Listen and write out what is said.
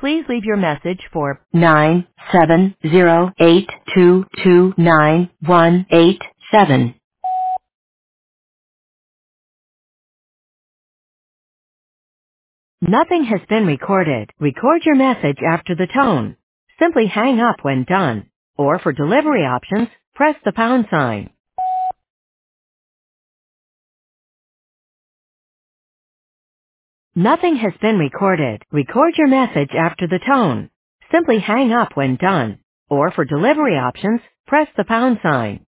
Please leave your message for 97082291187. Nothing has been recorded. Record your message after the tone. Simply hang up when done. Or for delivery options, press the pound sign. Nothing has been recorded. Record your message after the tone. Simply hang up when done. Or for delivery options, press the pound sign.